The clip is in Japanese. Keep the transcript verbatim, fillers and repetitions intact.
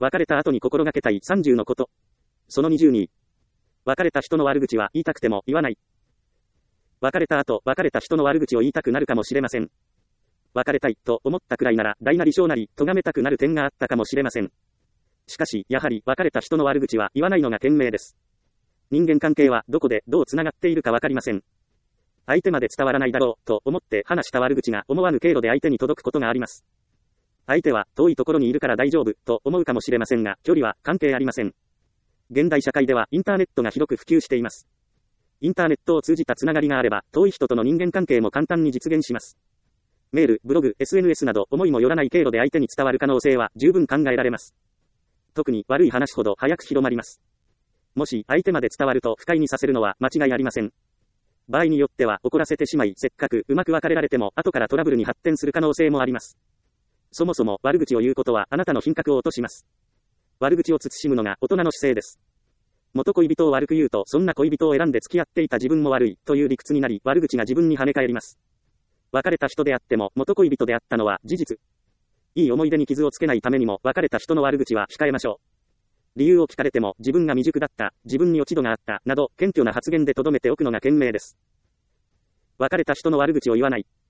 別れた後に心がけたいさんじゅうのこと。そのにじゅうに。別れた人の悪口は言いたくても言わない。別れた後、別れた人の悪口を言いたくなるかもしれません。別れたいと思ったくらいなら大なり小なり咎めたくなる点があったかもしれません。しかし、やはり別れた人の悪口は言わないのが賢明です。人間関係はどこでどうつながっているかわかりません。相手まで伝わらないだろうと思って話した悪口が思わぬ経路で相手に届くことがあります。相手は遠いところにいるから大丈夫と思うかもしれませんが、距離は関係ありません。現代社会ではインターネットが広く普及しています。インターネットを通じたつながりがあれば、遠い人との人間関係も簡単に実現します。メール、ブログ、エスエヌエス など思いもよらない経路で相手に伝わる可能性は十分考えられます。特に悪い話ほど早く広まります。もし相手まで伝わると不快にさせるのは間違いありません。場合によっては怒らせてしまい、せっかくうまく別れられても後からトラブルに発展する可能性もあります。そもそも悪口を言うことはあなたの品格を落とします。悪口を慎むのが大人の姿勢です。元恋人を悪く言うと、そんな恋人を選んで付き合っていた自分も悪いという理屈になり、悪口が自分に跳ね返ります。別れた人であっても元恋人であったのは事実。いい思い出に傷をつけないためにも別れた人の悪口は控えましょう。理由を聞かれても自分が未熟だった、自分に落ち度があった、など謙虚な発言で留めておくのが賢明です。別れた人の悪口を言わない。